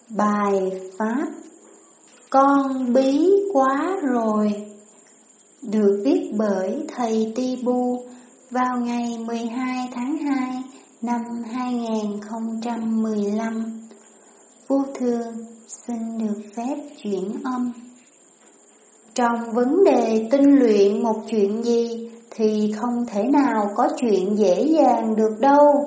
Bài pháp Con bí quá rồi được viết bởi thầy Tibu vào ngày 12 tháng 2 năm 2015. Vô thường xin được phép chuyển âm. Trong vấn đề tinh luyện một chuyện gì thì không thể nào có chuyện dễ dàng được đâu.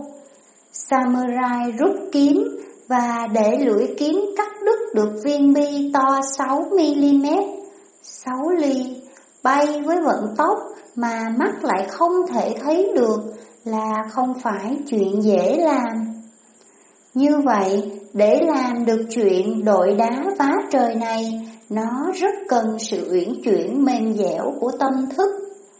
Samurai rút kiếm và để lưỡi kiếm cắt đứt được viên bi to 6mm, 6 ly, bay với vận tốc mà mắt lại không thể thấy được là không phải chuyện dễ làm. Như vậy, để làm được chuyện đội đá vá trời này, nó rất cần sự uyển chuyển mềm dẻo của tâm thức.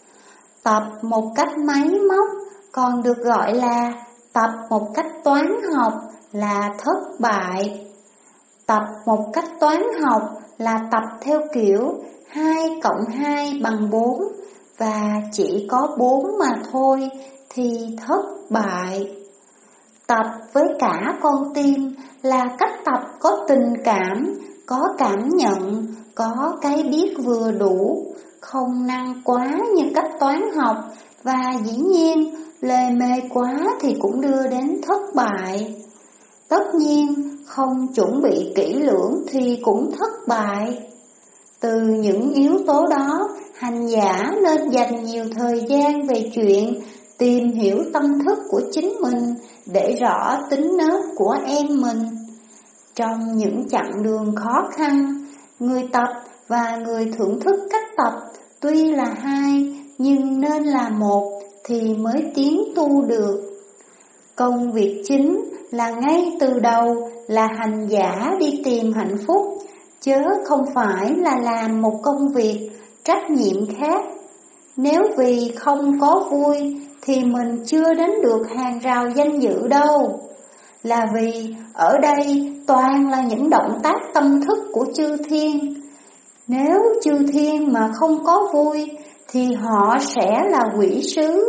Tập một cách máy móc còn được gọi là tập một cách toán học là thất bại. Tập một cách toán học là tập theo kiểu 2 + 2 = 4 và chỉ có 4 mà thôi thì thất bại. Tập với cả con tim là cách tập có tình cảm, có cảm nhận, có cái biết vừa đủ, không năng quá như cách toán học và dĩ nhiên lề mề quá thì cũng đưa đến thất bại. Tất nhiên không chuẩn bị kỹ lưỡng thì cũng thất bại. Từ những yếu tố đó, hành giả nên dành nhiều thời gian về chuyện tìm hiểu tâm thức của chính mình để rõ tính nết của em mình. Trong những chặng đường khó khăn, người tập và người thưởng thức cách tập tuy là hai nhưng nên là một thì mới tiến tu được. Công việc chính là ngay từ đầu là hành giả đi tìm hạnh phúc, chớ không phải là làm một công việc, trách nhiệm khác. Nếu vì không có vui thì mình chưa đến được hàng rào danh dự đâu. Là vì ở đây toàn là những động tác tâm thức của chư thiên. Nếu chư thiên mà không có vui thì họ sẽ là quỷ sứ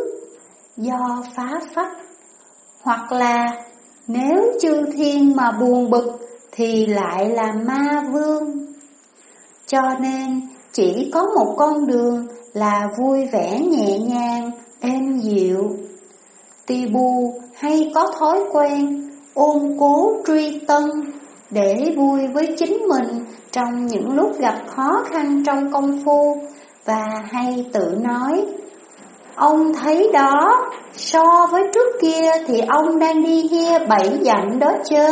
do phá phách. Hoặc là nếu chư thiên mà buồn bực thì lại là ma vương. Cho nên chỉ có một con đường là vui vẻ nhẹ nhàng, êm dịu. Tibu hay có thói quen ôn cố truy tân để vui với chính mình trong những lúc gặp khó khăn trong công phu, và hay tự nói: ông thấy đó, so với trước kia thì ông đang đi hia 7 dặm đó chớ.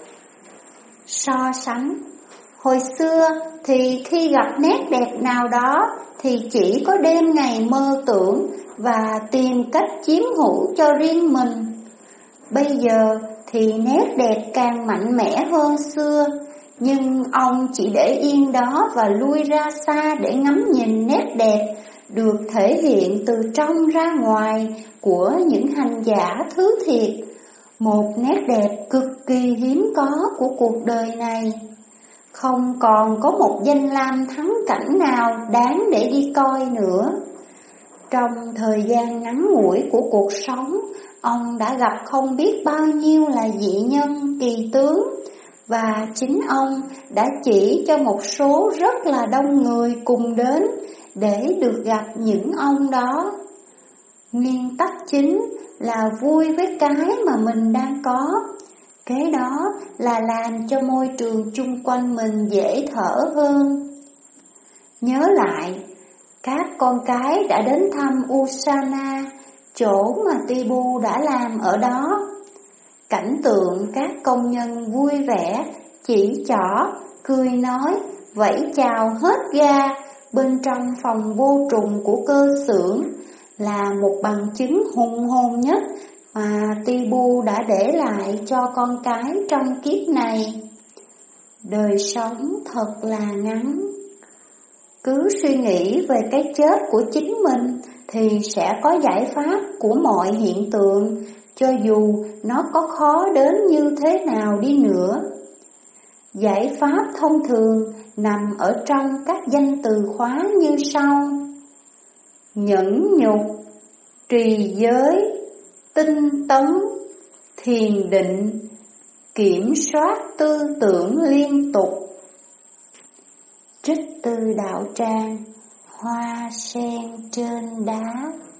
So sánh, hồi xưa thì khi gặp nét đẹp nào đó thì chỉ có đêm ngày mơ tưởng và tìm cách chiếm hữu cho riêng mình. Bây giờ thì nét đẹp càng mạnh mẽ hơn xưa, nhưng ông chỉ để yên đó và lui ra xa để ngắm nhìn nét đẹp được thể hiện từ trong ra ngoài của những hành giả thứ thiệt, một nét đẹp cực kỳ hiếm có của cuộc đời này. Không còn có một danh lam thắng cảnh nào đáng để đi coi nữa. Trong thời gian ngắn ngủi của cuộc sống, ông đã gặp không biết bao nhiêu là dị nhân kỳ tướng, và chính ông đã chỉ cho một số rất là đông người cùng đến để được gặp những ông đó. Nguyên tắc chính là vui với cái mà mình đang có. Cái đó là làm cho môi trường chung quanh mình dễ thở hơn. Nhớ lại, các con cái đã đến thăm Usana, chỗ mà Tibu đã làm ở đó. Cảnh tượng các công nhân vui vẻ, chỉ trỏ, cười nói, vẫy chào hết ga bên trong phòng vô trùng của cơ xưởng là một bằng chứng hùng hồn nhất mà Tibu đã để lại cho con cái trong kiếp này. Đời sống thật là ngắn. Cứ suy nghĩ về cái chết của chính mình thì sẽ có giải pháp của mọi hiện tượng, cho dù nó có khó đến như thế nào đi nữa. Giải pháp thông thường nằm ở trong các danh từ khóa như sau: nhẫn nhục, trì giới, tinh tấn, thiền định, kiểm soát tư tưởng liên tục. Trích từ đạo tràng Hoa sen trên đá.